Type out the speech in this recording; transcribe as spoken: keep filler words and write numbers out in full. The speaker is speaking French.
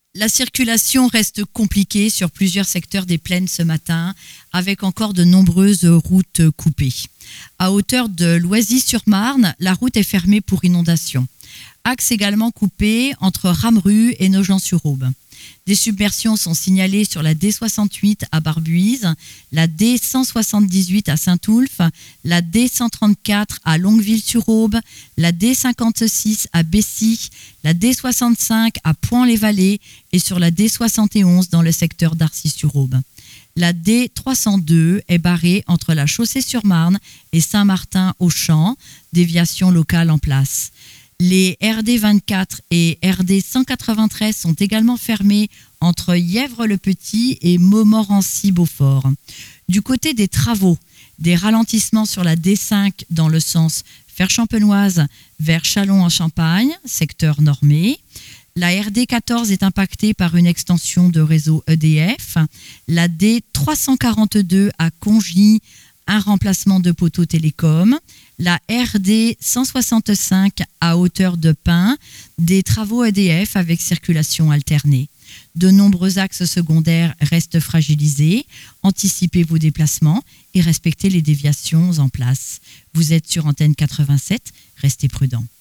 La circulation reste compliquée sur plusieurs secteurs des plaines ce matin, avec encore de nombreuses routes coupées. À hauteur de Loisy-sur-Marne, la route est fermée pour inondation. Axe également coupé entre Ramru et Nogent-sur-Aube. Des submersions sont signalées sur la D soixante-huit à Barbuise, la D cent soixante-dix-huit à Saint-Oulphe, la D cent trente-quatre à Longueville-sur-Aube, la D cinquante-six à Bessy, la D soixante-cinq à Point-les-Vallées et sur la D soixante et onze dans le secteur d'Arcis-sur-Aube. La D trois cent deux est barrée entre la Chaussée-sur-Marne et Saint-Martin-aux-Champs, déviation locale en place. Les R D vingt-quatre et R D cent quatre-vingt-treize sont également fermés entre Yèvres-le-Petit et Montmorency-Beaufort. Du côté des travaux, des ralentissements sur la D cinq dans le sens Fère-Champenoise vers Châlons-en-Champagne, secteur normé. La R D quatorze est impactée par une extension de réseau E D F. La D trois cent quarante-deux à Congy, un remplacement de poteaux télécom. La R D cent soixante-cinq à hauteur de Pin, des travaux E D F avec circulation alternée. De nombreux axes secondaires restent fragilisés. Anticipez vos déplacements et respectez les déviations en place. Vous êtes sur Antenne quatre-vingt-sept, restez prudents.